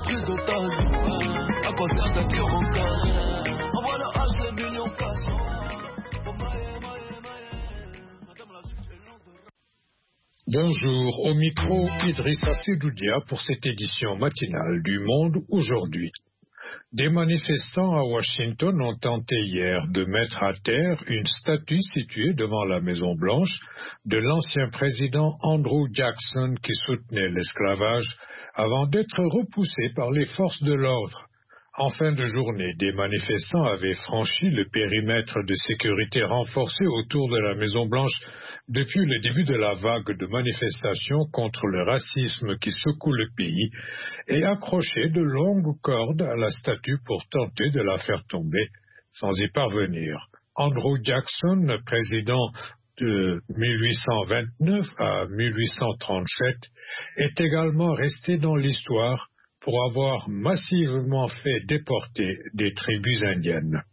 prise d'otage. À quoi sert d'être pur en cage? Envoie le H, les millions cassent. Bonjour, au micro Idrissa Sedoudia pour cette édition matinale du Monde aujourd'hui. Des manifestants à Washington ont tenté hier de mettre à terre une statue située devant la Maison-Blanche de l'ancien président Andrew Jackson qui soutenait l'esclavage avant d'être repoussé par les forces de l'ordre. En fin de journée, des manifestants avaient franchi le périmètre de sécurité renforcé autour de la Maison-Blanche depuis le début de la vague de manifestations contre le racisme qui secoue le pays et accroché de longues cordes à la statue pour tenter de la faire tomber sans y parvenir. Andrew Jackson, président de 1829 à 1837, est également resté dans l'histoire pour avoir massivement fait déporter des tribus indiennes.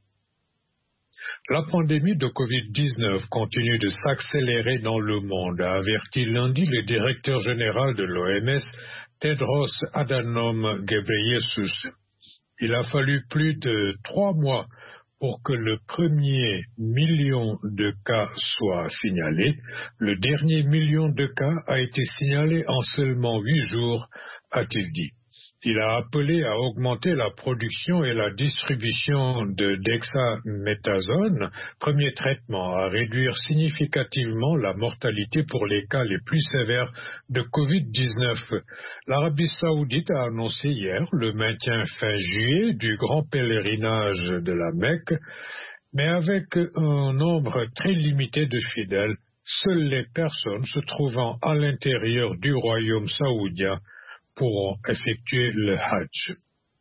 La pandémie de Covid-19 continue de s'accélérer dans le monde, a averti lundi le directeur général de l'OMS, Tedros Adhanom Ghebreyesus. Il a fallu plus de 3 mois pour que le premier million de cas soit signalé. Le dernier million de cas a été signalé en seulement 8 jours, a-t-il dit. Il a appelé à augmenter la production et la distribution de dexaméthasone, premier traitement à réduire significativement la mortalité pour les cas les plus sévères de Covid-19. L'Arabie saoudite a annoncé hier le maintien fin juillet du grand pèlerinage de la Mecque, mais avec un nombre très limité de fidèles, seules les personnes se trouvant à l'intérieur du royaume saoudien pourront effectuer le Hajj.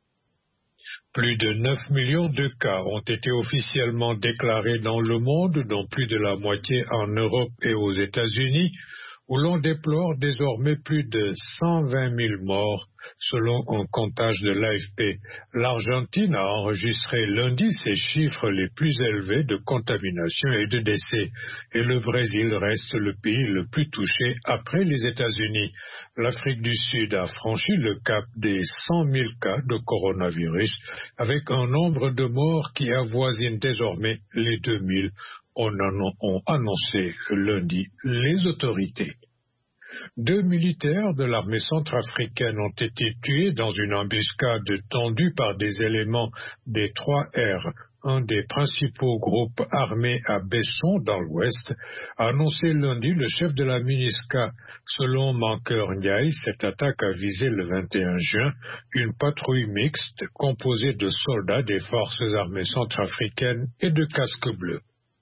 Plus de 9 millions de cas ont été officiellement déclarés dans le monde, dont plus de la moitié en Europe et aux États-Unis, où l'on déplore désormais plus de 120 000 morts, selon un comptage de l'AFP. L'Argentine a enregistré lundi ses chiffres les plus élevés de contamination et de décès, et le Brésil reste le pays le plus touché après les États-Unis. L'Afrique du Sud a franchi le cap des 100 000 cas de coronavirus, avec un nombre de morts qui avoisine désormais les 2000. Ont annoncé lundi les autorités. 2 militaires de l'armée centrafricaine ont été tués dans une embuscade tendue par des éléments des 3R, un des principaux groupes armés à Besson dans l'Ouest, a annoncé lundi le chef de la MINUSCA. Selon Mankeur Ndiaye, cette attaque a visé le 21 juin une patrouille mixte composée de soldats des forces armées centrafricaines et de casques bleus.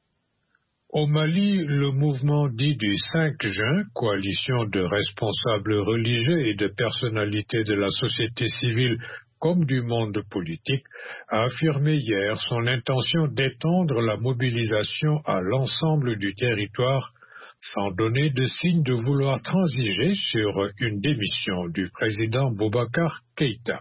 Au Mali, le mouvement dit du 5 juin, coalition de responsables religieux et de personnalités de la société civile comme du monde politique, a affirmé hier son intention d'étendre la mobilisation à l'ensemble du territoire sans donner de signe de vouloir transiger sur une démission du président Boubacar Keïta.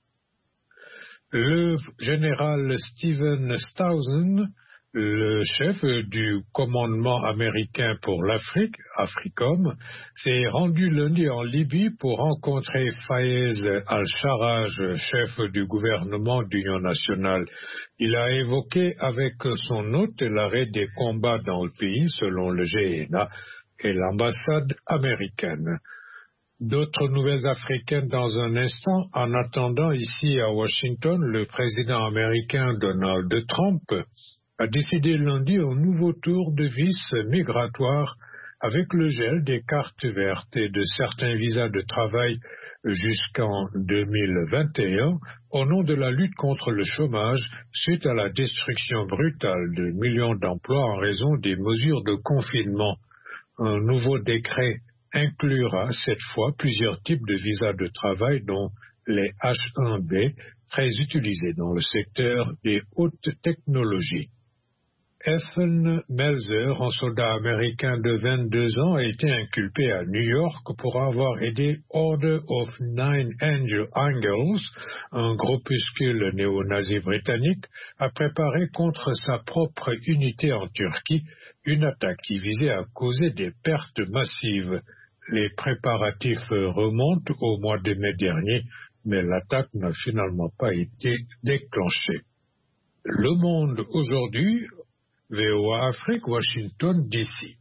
Le général Stephen Stausen, le chef du commandement américain pour l'Afrique, AFRICOM, s'est rendu lundi en Libye pour rencontrer Fayez al-Sarraj, chef du gouvernement d'union nationale. Il a évoqué avec son hôte l'arrêt des combats dans le pays, selon le GNA et l'ambassade américaine. D'autres nouvelles africaines dans un instant. En attendant, ici à Washington, le président américain Donald Trump a décidé lundi un nouveau tour de vis migratoire avec le gel des cartes vertes et de certains visas de travail jusqu'en 2021 au nom de la lutte contre le chômage suite à la destruction brutale de millions d'emplois en raison des mesures de confinement. Un nouveau décret inclura cette fois plusieurs types de visas de travail dont les H1B, très utilisés dans le secteur des hautes technologies. Ethan Melzer, un soldat américain de 22 ans, a été inculpé à New York pour avoir aidé Order of Nine Angels, un groupuscule néo-nazi britannique, à préparer contre sa propre unité en Turquie une attaque qui visait à causer des pertes massives. Les préparatifs remontent au mois de mai dernier, mais l'attaque n'a finalement pas été déclenchée. Le Monde aujourd'hui, VOA Afrique, Washington, D.C.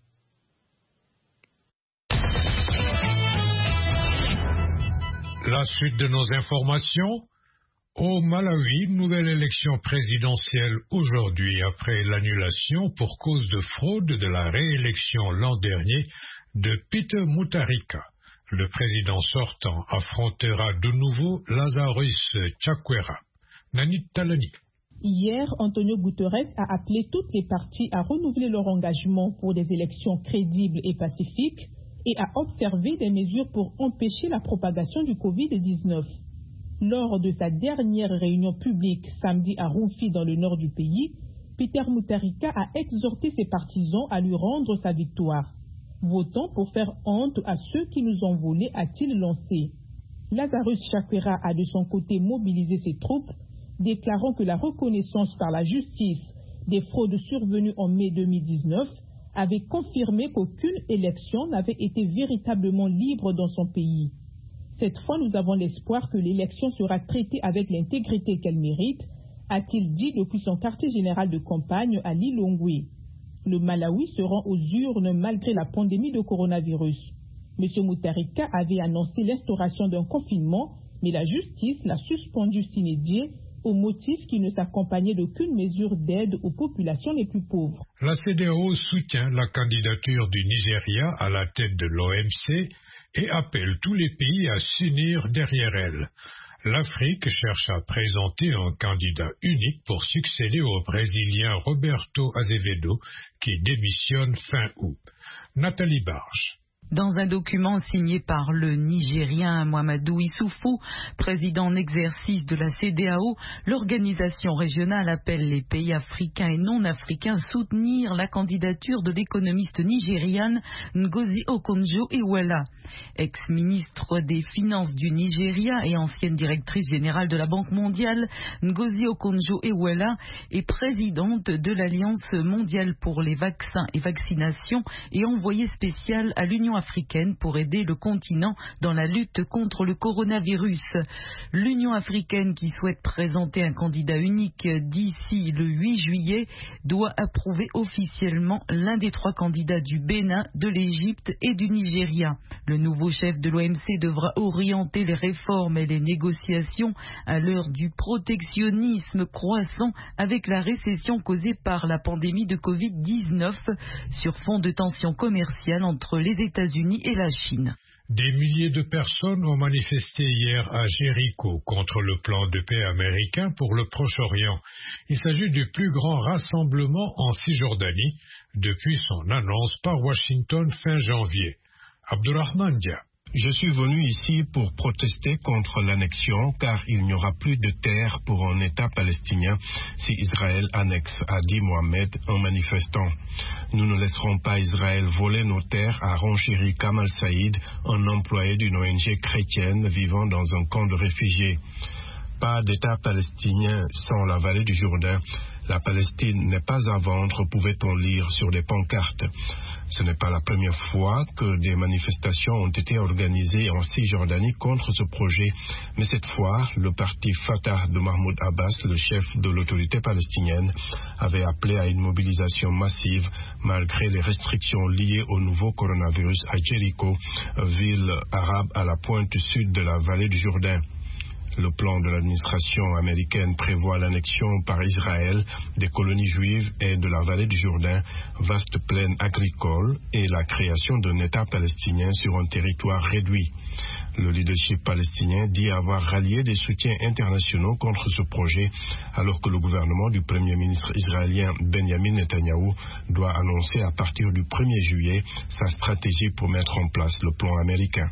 La suite de nos informations. Au Malawi, nouvelle élection présidentielle aujourd'hui après l'annulation pour cause de fraude de la réélection l'an dernier de Peter Mutharika. Le président sortant affrontera de nouveau Lazarus Chakwera. Nanit Talani. Hier, Antonio Guterres a appelé toutes les parties à renouveler leur engagement pour des élections crédibles et pacifiques et à observer des mesures pour empêcher la propagation du Covid-19. Lors de sa dernière réunion publique samedi à Roufi dans le nord du pays, Peter Mutharika a exhorté ses partisans à lui rendre sa victoire. Votons pour faire honte à ceux qui nous ont volés, a-t-il lancé. Lazarus Chakwera a de son côté mobilisé ses troupes, déclarant que la reconnaissance par la justice des fraudes survenues en mai 2019 avait confirmé qu'aucune élection n'avait été véritablement libre dans son pays. Cette fois, nous avons l'espoir que l'élection sera traitée avec l'intégrité qu'elle mérite, a-t-il dit depuis son quartier général de campagne à Lilongwe. Le Malawi se rend aux urnes malgré la pandémie de coronavirus. M. Mutharika avait annoncé l'instauration d'un confinement, mais la justice l'a suspendu sine die au motif qu'il ne s'accompagnait d'aucune mesure d'aide aux populations les plus pauvres. La CEDEAO soutient la candidature du Nigeria à la tête de l'OMC et appelle tous les pays à s'unir derrière elle. L'Afrique cherche à présenter un candidat unique pour succéder au Brésilien Roberto Azevedo qui démissionne fin août. Nathalie Barge. Dans un document signé par le Nigérien Mahamadou Issoufou, président en exercice de la CEDEAO, l'organisation régionale appelle les pays africains et non africains à soutenir la candidature de l'économiste nigériane Ngozi Okonjo-Iweala. Ex-ministre des Finances du Nigeria et ancienne directrice générale de la Banque mondiale, Ngozi Okonjo-Iweala est présidente de l'Alliance mondiale pour les vaccins et vaccinations et envoyée spéciale à l'Union africaine pour aider le continent dans la lutte contre le coronavirus. L'Union africaine, qui souhaite présenter un candidat unique d'ici le 8 juillet, doit approuver officiellement l'un des 3 candidats du Bénin, de l'Égypte et du Nigeria. Le nouveau chef de l'OMC devra orienter les réformes et les négociations à l'heure du protectionnisme croissant avec la récession causée par la pandémie de Covid-19 sur fond de tensions commerciales entre les États-Unis et la Chine. Des milliers de personnes ont manifesté hier à Jéricho contre le plan de paix américain pour le Proche-Orient. Il s'agit du plus grand rassemblement en Cisjordanie depuis son annonce par Washington fin janvier. Abdurrahman Dia. Je suis venu ici pour protester contre l'annexion car il n'y aura plus de terre pour un État palestinien si Israël annexe, a dit Mohamed, un manifestant. Nous ne laisserons pas Israël voler nos terres, a renchéri Kamal Saïd, un employé d'une ONG chrétienne vivant dans un camp de réfugiés. Pas d'État palestinien sans la vallée du Jourdain. La Palestine n'est pas à vendre, pouvait-on lire sur des pancartes. Ce n'est pas la première fois que des manifestations ont été organisées en Cisjordanie contre ce projet, mais cette fois, le parti Fatah de Mahmoud Abbas, le chef de l'autorité palestinienne, avait appelé à une mobilisation massive malgré les restrictions liées au nouveau coronavirus à Jéricho, ville arabe à la pointe sud de la vallée du Jourdain. Le plan de l'administration américaine prévoit l'annexion par Israël des colonies juives et de la vallée du Jourdain, vaste plaine agricole, et la création d'un État palestinien sur un territoire réduit. Le leadership palestinien dit avoir rallié des soutiens internationaux contre ce projet, alors que le gouvernement du Premier ministre israélien Benjamin Netanyahou doit annoncer à partir du 1er juillet sa stratégie pour mettre en place le plan américain.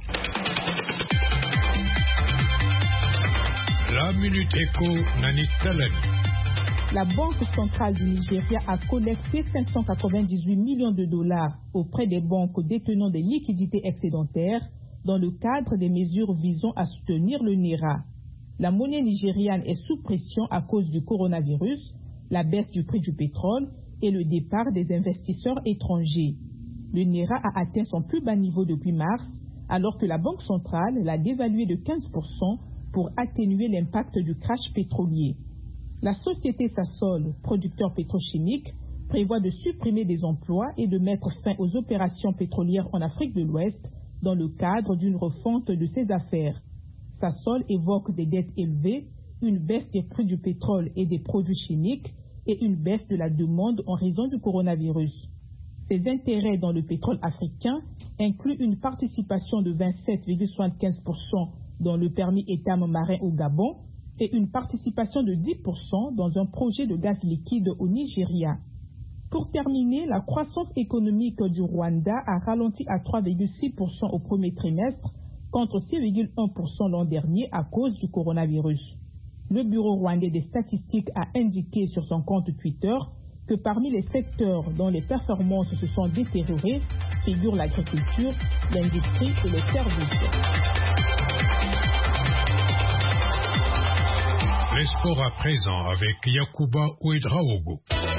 La Minute Éco, Nanit Talani. La Banque centrale du Nigeria a collecté 598 millions de dollars auprès des banques détenant des liquidités excédentaires dans le cadre des mesures visant à soutenir le Naira. La monnaie nigériane est sous pression à cause du coronavirus, la baisse du prix du pétrole et le départ des investisseurs étrangers. Le Naira a atteint son plus bas niveau depuis mars, alors que la Banque centrale l'a dévalué de 15% pour atténuer l'impact du crash pétrolier. La société Sasol, producteur pétrochimique, prévoit de supprimer des emplois et de mettre fin aux opérations pétrolières en Afrique de l'Ouest dans le cadre d'une refonte de ses affaires. Sasol évoque des dettes élevées, une baisse des prix du pétrole et des produits chimiques et une baisse de la demande en raison du coronavirus. Ses intérêts dans le pétrole africain incluent une participation de 27,75% dans le permis étham marin au Gabon et une participation de 10% dans un projet de gaz liquide au Nigeria. Pour terminer, la croissance économique du Rwanda a ralenti à 3,6% au premier trimestre contre 6,1% l'an dernier à cause du coronavirus. Le Bureau rwandais des statistiques a indiqué sur son compte Twitter que parmi les secteurs dont les performances se sont détériorées figurent l'agriculture, l'industrie et les services. Les sports à présent avec Yacouba Ouedraogo.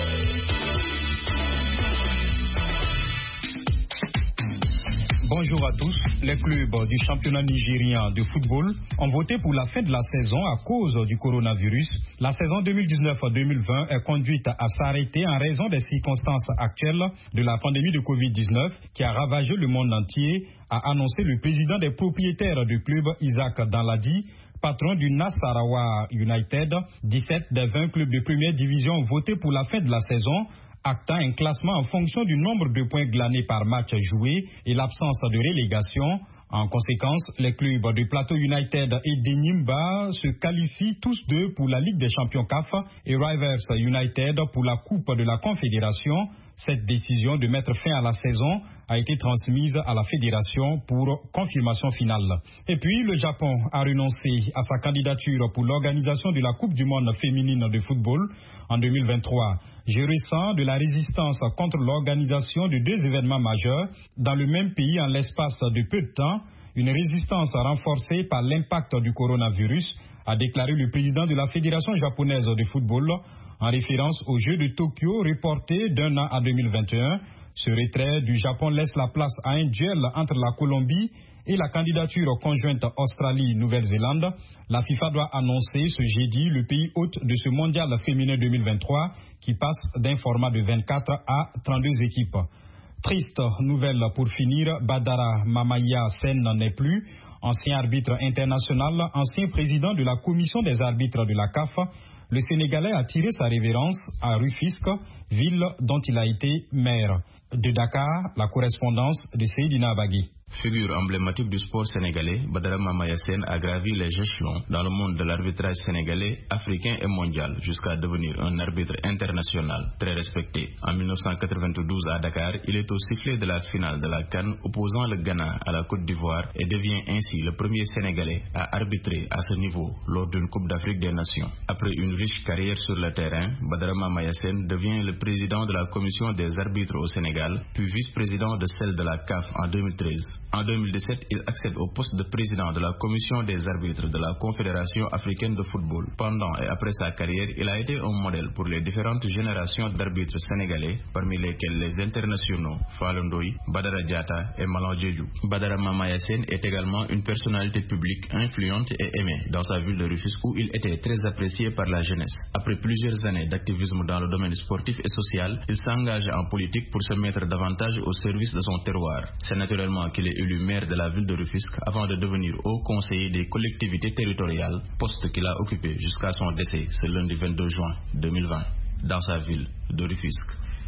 Bonjour à tous. Les clubs du championnat nigérien de football ont voté pour la fin de la saison à cause du coronavirus. La saison 2019-2020 est conduite à s'arrêter en raison des circonstances actuelles de la pandémie de Covid-19 qui a ravagé le monde entier, a annoncé le président des propriétaires du club, Isaac Danladi, patron du Nasarawa United. 17 des 20 clubs de première division ont voté pour la fin de la saison, actant un classement en fonction du nombre de points glanés par match joué et l'absence de relégation. En conséquence, les clubs de Plateau United et d'Enyimba se qualifient tous deux pour la Ligue des champions CAF et Rivers United pour la Coupe de la Confédération. Cette décision de mettre fin à la saison a été transmise à la fédération pour confirmation finale. Et puis, le Japon a renoncé à sa candidature pour l'organisation de la Coupe du monde féminine de football en 2023. Je ressens de la résistance contre l'organisation de deux événements majeurs dans le même pays en l'espace de peu de temps, une résistance renforcée par l'impact du coronavirus, a déclaré le président de la Fédération japonaise de football en référence aux Jeux de Tokyo reportés d'un an à 2021. Ce retrait du Japon laisse la place à un duel entre la Colombie et la candidature conjointe Australie-Nouvelle-Zélande. La FIFA doit annoncer ce jeudi le pays hôte de ce mondial féminin 2023 qui passe d'un format de 24 à 32 équipes. Triste nouvelle pour finir, Badara Mamaya Sen n'est plus. Ancien arbitre international, ancien président de la commission des arbitres de la CAF, le Sénégalais a tiré sa révérence à Rufisque, ville dont il a été maire. De Dakar, la correspondance de Seydina Bagui. Figure emblématique du sport sénégalais, Badara Mamaya Sen a gravi les échelons dans le monde de l'arbitrage sénégalais, africain et mondial, jusqu'à devenir un arbitre international très respecté. En 1992 à Dakar, il est au sifflet de la finale de la CAN opposant le Ghana à la Côte d'Ivoire et devient ainsi le premier Sénégalais à arbitrer à ce niveau lors d'une Coupe d'Afrique des Nations. Après une riche carrière sur le terrain, Badara Mamaya Sen devient le président de la commission des arbitres au Sénégal, puis vice-président de celle de la CAF en 2013. En 2017, il accède au poste de président de la commission des arbitres de la Confédération africaine de football. Pendant et après sa carrière, il a été un modèle pour les différentes générations d'arbitres sénégalais, parmi lesquels les internationaux Fallou Ndoye, Badara Diatta et Malang Diédhiou. Badara Mamaya Sen est également une personnalité publique influente et aimée dans sa ville de Rufisque où il était très apprécié par la jeunesse. Après plusieurs années d'activisme dans le domaine sportif et social, il s'engage en politique pour se mettre davantage au service de son terroir. C'est naturellement qu'il est élu maire de la ville de Rufisque avant de devenir haut conseiller des collectivités territoriales, poste qu'il a occupé jusqu'à son décès ce lundi 22 juin 2020 dans sa ville de Rufisque.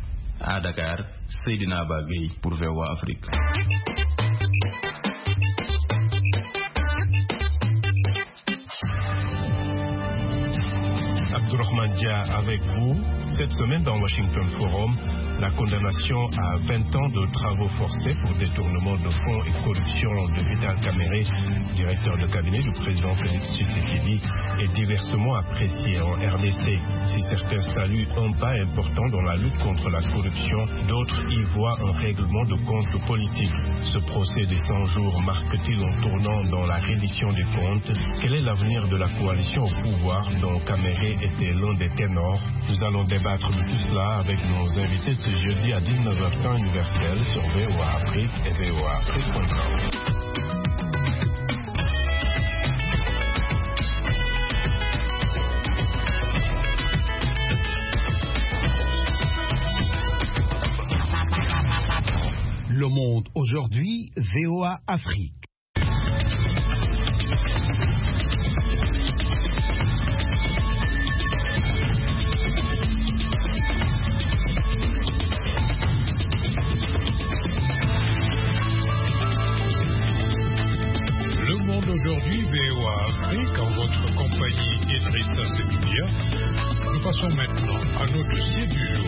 À Dakar, Seydina Bagui pour VOA Afrique. Abdourahmane Dia avec vous. Cette semaine dans Washington Forum, la condamnation à 20 ans de travaux forcés pour détournement de fonds et corruption de Vital Kamerhe, directeur de cabinet du président Félix Tshisekedi, est diversement appréciée en RDC. Si certains saluent un pas important dans la lutte contre la corruption, d'autres y voient un règlement de comptes politique. Ce procès des 100 jours marque-t-il un tournant dans la reddition des comptes? Quel est l'avenir de la coalition au pouvoir dont Kamerhe était l'un des ténors? Nous allons débattre de tout cela avec nos invités ce jeudi à 19h temps universel sur VOA Afrique et VOA Afrique.com. Monde aujourd'hui, VOA Afrique. Aujourd'hui, VOA Afrique, en votre compagnie Idrissa Seloudia. Nous passons maintenant à nos dossiers du jour.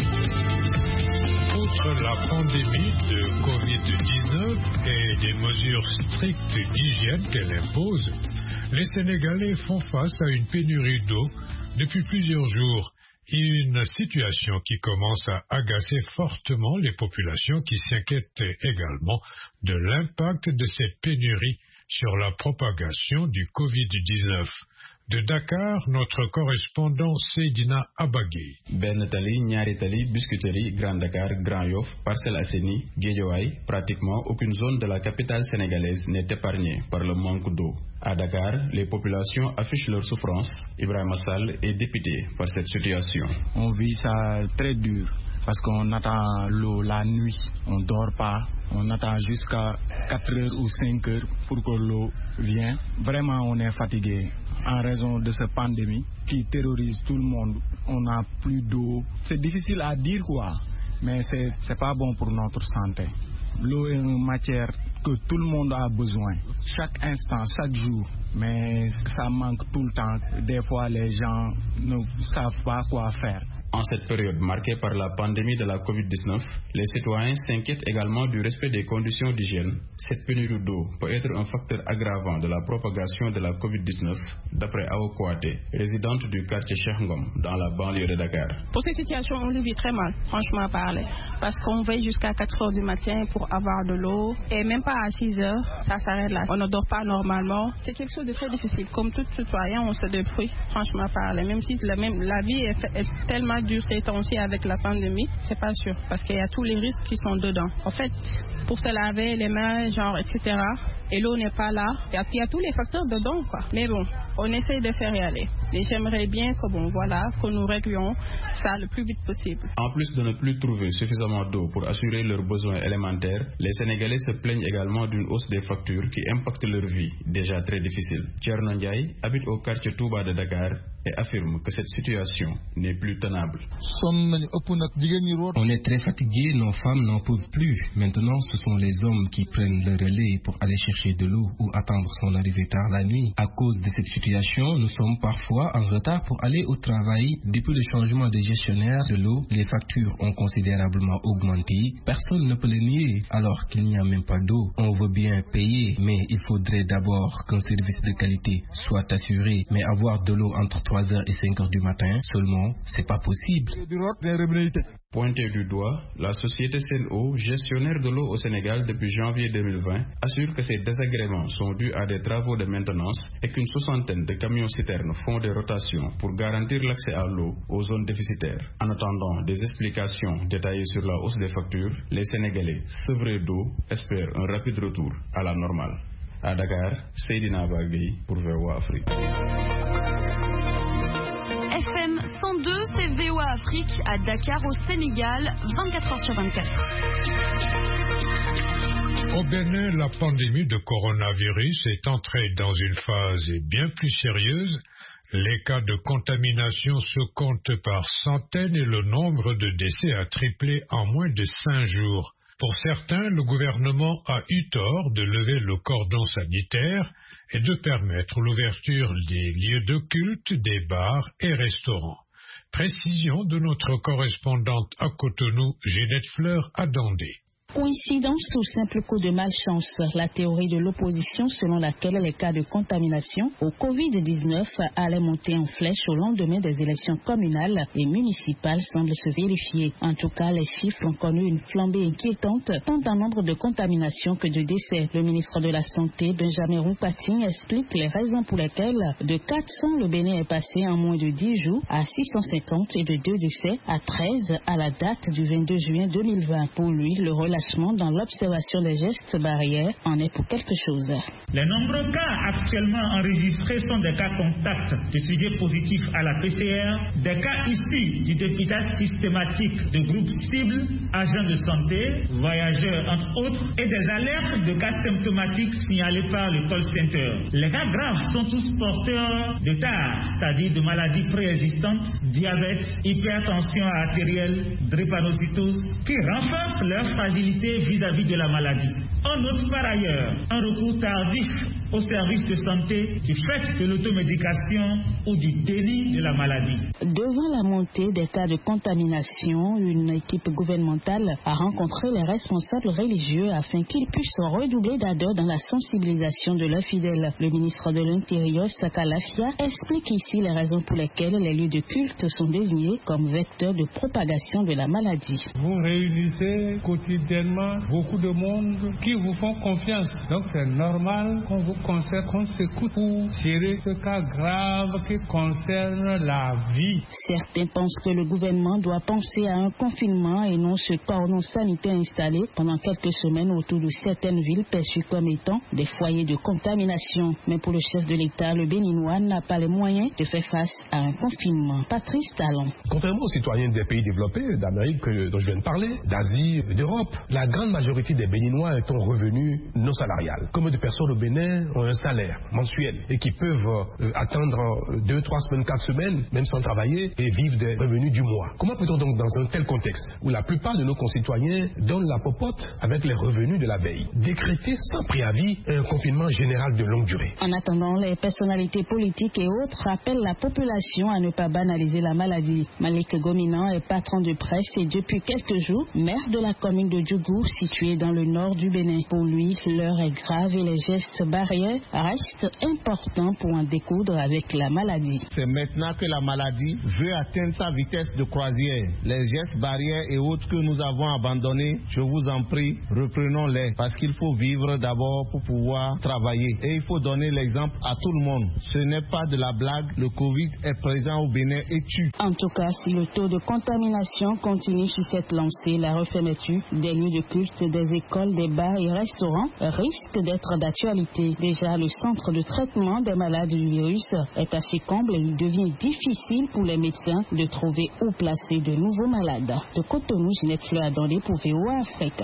Outre la pandémie de Covid-19 et des mesures strictes d'hygiène qu'elle impose, les Sénégalais font face à une pénurie d'eau depuis plusieurs jours. Une situation qui commence à agacer fortement les populations qui s'inquiètent également de l'impact de cette pénurie sur la propagation du Covid-19. De Dakar, notre correspondant Seydina Abagé. Ben Tali, Nyari Tali, Biscuiterie, Grand Dakar, Grand Yoff, Parcelles Assainies, Guédiawaye, pratiquement aucune zone de la capitale sénégalaise n'est épargnée par le manque d'eau. À Dakar, les populations affichent leur souffrance. Ibrahima Sall est dépité par cette situation. On vit ça très dur parce qu'on attend l'eau la nuit, on ne dort pas. On attend jusqu'à 4 heures ou 5 heures pour que l'eau vienne. Vraiment, on est fatigué en raison de cette pandémie qui terrorise tout le monde. On n'a plus d'eau. C'est difficile à dire quoi, mais c'est pas bon pour notre santé. L'eau est une matière que tout le monde a besoin, chaque instant, chaque jour. Mais ça manque tout le temps. Des fois, les gens ne savent pas quoi faire. En cette période marquée par la pandémie de la Covid-19, les citoyens s'inquiètent également du respect des conditions d'hygiène. Cette pénurie d'eau peut être un facteur aggravant de la propagation de la Covid-19, d'après Awa Kouaté, résidente du quartier Cheikh Ngom, dans la banlieue de Dakar. Pour cette situation, on le vit très mal, franchement parler, parce qu'on veille jusqu'à 4 heures du matin pour avoir de l'eau, et même pas à 6 heures, ça s'arrête là. On ne dort pas normalement. C'est quelque chose de très difficile. Comme tout citoyen, on se débrouille, franchement parler. Même si la vie est tellement dure ces temps-ci avec la pandémie, c'est pas sûr, parce qu'il y a tous les risques qui sont dedans. En fait, pour se laver les mains, genre, etc., et l'eau n'est pas là, il y a tous les facteurs dedans, quoi. Mais bon, on essaie de faire y aller. Et j'aimerais bien que nous réglions ça le plus vite possible. En plus de ne plus trouver suffisamment d'eau pour assurer leurs besoins élémentaires, les Sénégalais se plaignent également d'une hausse des factures qui impacte leur vie, déjà très difficile. Thierno Ndiaye habite au quartier Touba de Dakar et affirme que cette situation n'est plus tenable. On est très fatigués, nos femmes n'en peuvent plus. Maintenant, ce sont les hommes qui prennent le relais pour aller chercher de l'eau ou attendre son arrivée tard la nuit. À cause de cette situation, nous sommes parfois en retard pour aller au travail. Depuis le changement de gestionnaire de l'eau, les factures ont considérablement augmenté. Personne ne peut le nier alors qu'il n'y a même pas d'eau. On veut bien payer, mais il faudrait d'abord qu'un service de qualité soit assuré. Mais avoir de l'eau entre 3h et 5h du matin seulement, c'est pas possible. Pointé du doigt, la société Sen'Eau, gestionnaire de l'eau au Sénégal depuis janvier 2020, assure que ces désagréments sont dus à des travaux de maintenance et qu'une 60aine de camions-citernes font des rotations pour garantir l'accès à l'eau aux zones déficitaires. En attendant des explications détaillées sur la hausse des factures, les Sénégalais, sevrés d'eau, espèrent un rapide retour à la normale. À Dakar, Seydina Bagui pour VOA Afrique. FM 102, c'est VOA Afrique à Dakar au Sénégal, 24h/24. Au Bénin, la pandémie de coronavirus est entrée dans une phase bien plus sérieuse. Les cas de contamination se comptent par centaines et le nombre de décès a triplé en moins de 5 jours. Pour certains, le gouvernement a eu tort de lever le cordon sanitaire et de permettre l'ouverture des lieux de culte, des bars et restaurants. Précision de notre correspondante à Cotonou, Ginette Fleur à Dandé. Coïncidence ou simple coup de malchance, la théorie de l'opposition selon laquelle les cas de contamination au Covid-19 allaient monter en flèche au lendemain des élections communales et municipales semble se vérifier. En tout cas, les chiffres ont connu une flambée inquiétante, tant en nombre de contaminations que de décès. Le ministre de la Santé, Benjamin Roupating, explique les raisons pour lesquelles de 400, le Bénin est passé en moins de 10 jours à 650 et de 2 décès à 13 à la date du 22 juin 2020. Pour lui, le relâchement avancement dans l'observation des gestes barrières en est pour quelque chose. Les nombreux cas actuellement enregistrés sont des cas contacts de sujets positifs à la PCR, des cas issus du dépistage systématique de groupes cibles, agents de santé, voyageurs entre autres, et des alertes de cas symptomatiques signalés par le call center. Les cas graves sont tous porteurs de TAR, c'est-à-dire de maladies préexistantes, diabète, hypertension artérielle, drépanocytose, qui renforcent leur fragilité vis-à-vis de la maladie. On note par ailleurs un recours tardif aux services de santé du fait de l'automédication ou du déni de la maladie. Devant la montée des cas de contamination, une équipe gouvernementale a rencontré les responsables religieux afin qu'ils puissent redoubler d'ardeur dans la sensibilisation de leurs fidèles. Le ministre de l'Intérieur, Saka Lafia, explique ici les raisons pour lesquelles les lieux de culte sont désignés comme vecteurs de propagation de la maladie. Vous réunissez quotidiennement beaucoup de monde qui vous font confiance. Donc c'est normal qu'on vous conseille, qu'on s'écoute pour gérer ce cas grave qui concerne la vie. Certains pensent que le gouvernement doit penser à un confinement et non ce cordon sanitaire installé pendant quelques semaines autour de certaines villes perçues comme étant des foyers de contamination. Mais pour le chef de l'État, le Béninois n'a pas les moyens de faire face à un confinement. Patrice Talon. Contrairement aux citoyens des pays développés, d'Amérique dont je viens de parler, d'Asie, d'Europe, la grande majorité des Béninois est en revenu non salarial. Combien de personnes au Bénin ont un salaire mensuel et qui peuvent attendre 2, 3 semaines, 4 semaines, même sans travailler, et vivre des revenus du mois. Comment peut-on donc, dans un tel contexte, où la plupart de nos concitoyens donnent la popote avec les revenus de la veille, décréter sans préavis un confinement général de longue durée? En attendant, les personnalités politiques et autres appellent la population à ne pas banaliser la maladie. Malik Gominan est patron de presse et depuis quelques jours, maire de la commune de Djougou, située dans le nord du Bénin. Pour lui, l'heure est grave et les gestes barrières restent importants pour en découdre avec la maladie. C'est maintenant que la maladie veut atteindre sa vitesse de croisière. Les gestes barrières et autres que nous avons abandonnés, je vous en prie, reprenons-les parce qu'il faut vivre d'abord pour pouvoir travailler. Et il faut donner l'exemple à tout le monde. Ce n'est pas de la blague, le Covid est présent au Bénin et tue. En tout cas, si le taux de contamination continue sur cette lancée, la refermeture des lieux de culte, des écoles, des bars et restaurants risque d'être d'actualité. Déjà, le centre de traitement des malades du virus est à ses combles et il devient difficile pour les médecins de trouver où placer de nouveaux malades. De Cotonou, Ginette Fleur-Adandé pour VOA Afrique.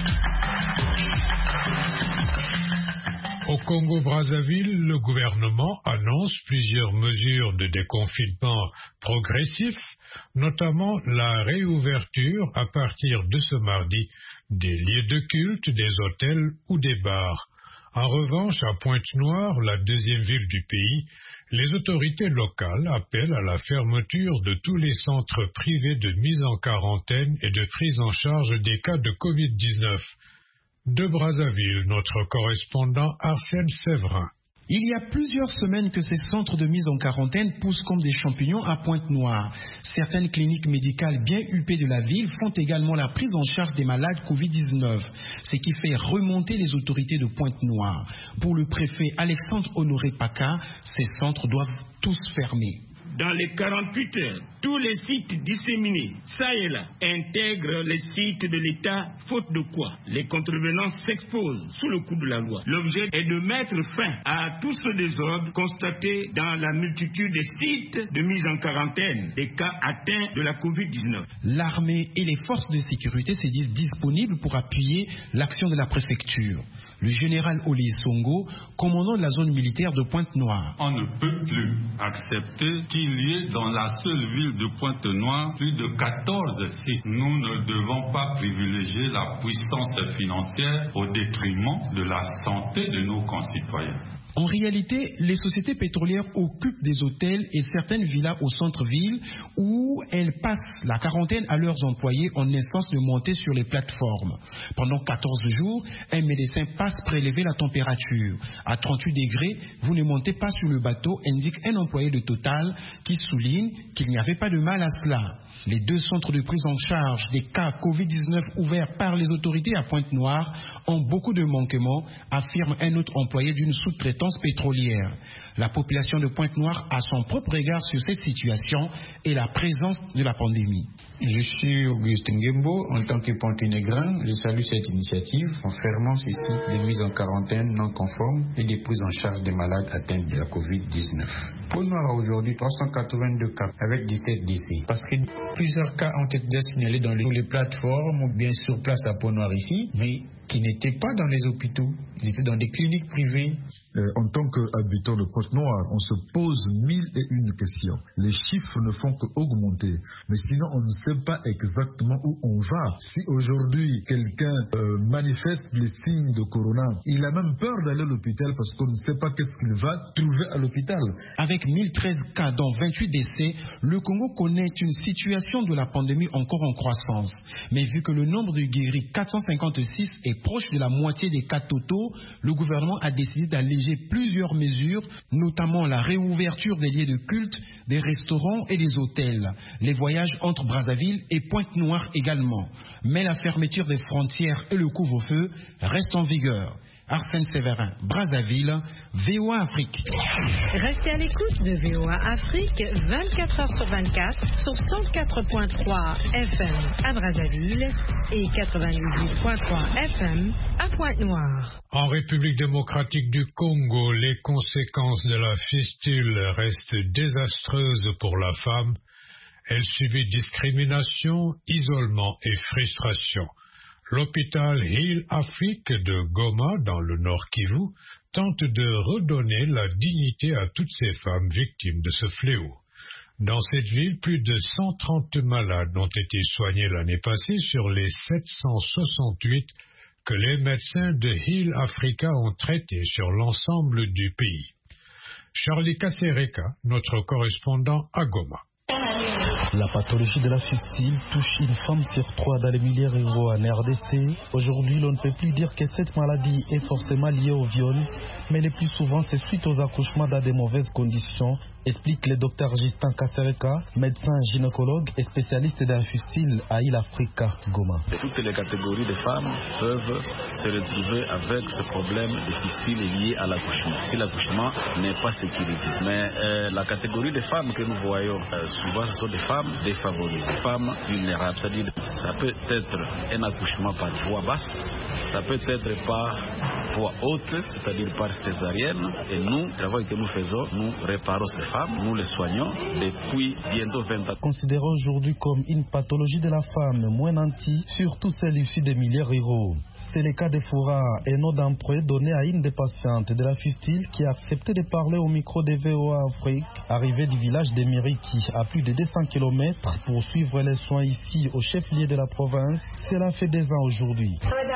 Au Congo-Brazzaville, le gouvernement annonce plusieurs mesures de déconfinement progressif, notamment la réouverture à partir de ce mardi des lieux de culte, des hôtels ou des bars. En revanche, à Pointe-Noire, la deuxième ville du pays, les autorités locales appellent à la fermeture de tous les centres privés de mise en quarantaine et de prise en charge des cas de Covid-19. De Brazzaville, notre correspondant Arsène Séverin. Il y a plusieurs semaines que ces centres de mise en quarantaine poussent comme des champignons à Pointe-Noire. Certaines cliniques médicales bien huppées de la ville font également la prise en charge des malades Covid-19, ce qui fait remonter les autorités de Pointe-Noire. Pour le préfet Alexandre Honoré Paca, ces centres doivent tous fermer. Dans les 48 heures, tous les sites disséminés, ça et là, intègrent les sites de l'État, faute de quoi les contrevenants s'exposent sous le coup de la loi. L'objet est de mettre fin à tout ce désordre constaté dans la multitude des sites de mise en quarantaine des cas atteints de la Covid-19. L'armée et les forces de sécurité se disent disponibles pour appuyer l'action de la préfecture. Le général Oli Songo, commandant de la zone militaire de Pointe-Noire. On ne peut plus accepter qu'il y ait dans la seule ville de Pointe-Noire plus de 14 sites. Nous ne devons pas privilégier la puissance financière au détriment de la santé de nos concitoyens. En réalité, les sociétés pétrolières occupent des hôtels et certaines villas au centre-ville où elles passent la quarantaine à leurs employés en instance de monter sur les plateformes. Pendant 14 jours, un médecin passe prélever la température. À 38 degrés, vous ne montez pas sur le bateau, indique un employé de Total qui souligne qu'il n'y avait pas de mal à cela. Les 2 centres de prise en charge des cas Covid-19 ouverts par les autorités à Pointe-Noire ont beaucoup de manquements, affirme un autre employé d'une sous-traitance pétrolière. La population de Pointe-Noire a son propre regard sur cette situation et la présence de la pandémie. Je suis Auguste Ngembo. En tant que Ponténégrin, je salue cette initiative en fermant ces sites de mise en quarantaine non conformes et de prise en charge des malades atteints de la Covid-19. Pointe-Noire a aujourd'hui 382 cas avec 17 décès. Parce que plusieurs cas ont été signalés dans les plateformes ou bien sur place à Pointe-Noire ici, mais qui n'étaient pas dans les hôpitaux, ils étaient dans des cliniques privées. En tant qu'habitant de Pointe-Noire, on se pose 1001 questions. Les chiffres ne font qu'augmenter, mais sinon on ne sait pas exactement où on va. Si aujourd'hui quelqu'un manifeste les signes de corona, il a même peur d'aller à l'hôpital parce qu'on ne sait pas qu'est-ce qu'il va trouver à l'hôpital. Avec 1013 cas dont 28 décès, le Congo connaît une situation de la pandémie encore en croissance. Mais vu que le nombre de guéris, 456, est proche de la moitié des cas totaux, le gouvernement a décidé d'alléger plusieurs mesures, notamment la réouverture des lieux de culte, des restaurants et des hôtels, les voyages entre Brazzaville et Pointe-Noire également. Mais la fermeture des frontières et le couvre-feu restent en vigueur. Arsène Séverin, Brazzaville, VOA Afrique. Restez à l'écoute de VOA Afrique 24 heures sur 24 sur 104.3 FM à Brazzaville et 98.3 FM à Pointe-Noire. En République démocratique du Congo, les conséquences de la fistule restent désastreuses pour la femme. Elle subit discrimination, isolement et frustration. L'hôpital Heal Afrique de Goma, dans le Nord Kivu, tente de redonner la dignité à toutes ces femmes victimes de ce fléau. Dans cette ville, plus de 130 malades ont été soignés l'année passée sur les 768 que les médecins de Heal Africa ont traités sur l'ensemble du pays. Charlie Kasereka, notre correspondant à Goma. La pathologie de la fistule touche une femme sur 3 dans les milliers ruraux en RDC. Aujourd'hui, l'on ne peut plus dire que cette maladie est forcément liée au viol, mais le plus souvent, c'est suite aux accouchements dans de mauvaises conditions, explique le docteur Justin Kasereka, médecin gynécologue et spécialiste de la fistule à Heal Africa, Goma. Toutes les catégories de femmes peuvent se retrouver avec ce problème de fistule lié à l'accouchement, si l'accouchement n'est pas sécurisé. Mais la catégorie de femmes que nous voyons, souvent ce sont des femmes défavorisées, des femmes vulnérables, c'est-à-dire ça peut être un accouchement par voie basse, ça peut être par voie haute, c'est-à-dire par césarienne, et nous, le travail que nous faisons, nous réparons ces femmes, nous les soignons depuis bientôt 20 ans. Considérée aujourd'hui comme une pathologie de la femme moins nantie, surtout celle issue des milieux ruraux. C'est le cas de Foura, un nom d'emprunt donné à une des patientes de la fistule qui a accepté de parler au micro de VOA Afrique, arrivée du village de Miriki, à plus de 200 km, pour suivre les soins ici au chef-lieu de la province. Cela fait 2 ans aujourd'hui.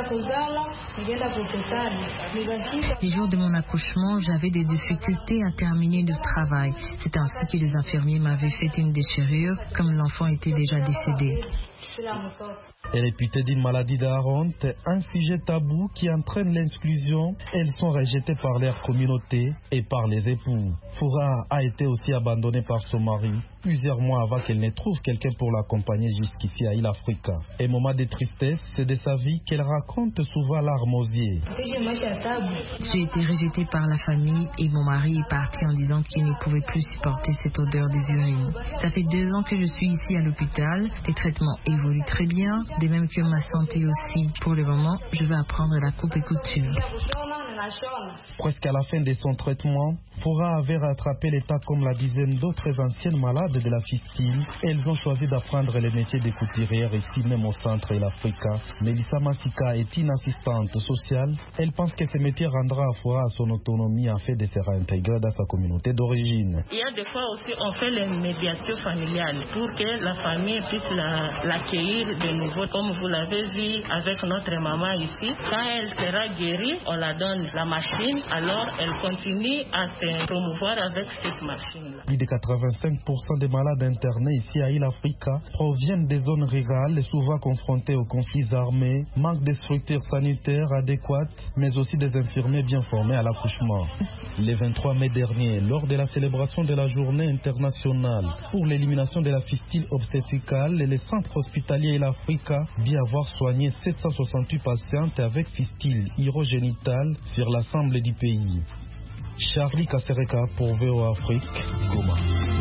Les jours de mon accouchement, j'avais des difficultés à terminer le travail. C'est ainsi que les infirmiers m'avaient fait une déchirure, comme l'enfant était déjà décédé. Elle est réputée d'une maladie de la honte, un sujet tabou qui entraîne l'exclusion. Elles sont rejetées par leur communauté et par les époux. Foura a été aussi abandonnée par son mari plusieurs mois avant qu'elle ne trouve quelqu'un pour l'accompagner jusqu'ici à Heal Africa. Un moment de tristesse, c'est de sa vie qu'elle raconte souvent larmes aux yeux. J'ai été rejetée par la famille et mon mari est parti en disant qu'il ne pouvait plus supporter cette odeur des urines. Ça fait 2 ans que je suis ici à l'hôpital. Les traitements évoluent très bien, de même que ma santé aussi. Pour le moment, je vais apprendre la coupe et couture. Presque à la fin de son traitement, Foura avait rattrapé l'état comme la dizaine d'autres anciennes malades de la fistule. Elles ont choisi d'apprendre le métier de couturière ici même au centre Heal Africa. Melissa Massika est une assistante sociale. Elle pense que ce métier rendra à Foura son autonomie afin de se réintégrer dans sa communauté d'origine. Il y a des fois aussi on fait les médiations familiales pour que la famille puisse l'accueillir de nouveau. Comme vous l'avez vu avec notre maman ici, quand elle sera guérie, on la donne la machine, alors elle continue à se c'est promouvoir avec cette machine-là. Plus de 85% des malades internés ici à Île-Africa proviennent des zones rurales et souvent confrontés aux conflits armés, manque de structures sanitaires adéquates, mais aussi des infirmiers bien formés à l'accouchement. Le 23 mai dernier, lors de la célébration de la journée internationale pour l'élimination de la fistule obstétricale, le centre hospitalier Île-Africa dit avoir soigné 768 patientes avec fistule urogénitale sur l'ensemble du pays. Charlie Kasereka pour VOA Afrique, Goma.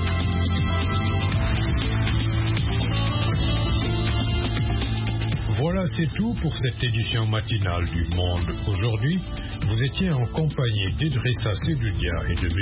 Voilà, c'est tout pour cette édition matinale du Monde aujourd'hui. Vous étiez en compagnie d'Idrissa Seloudia et de M.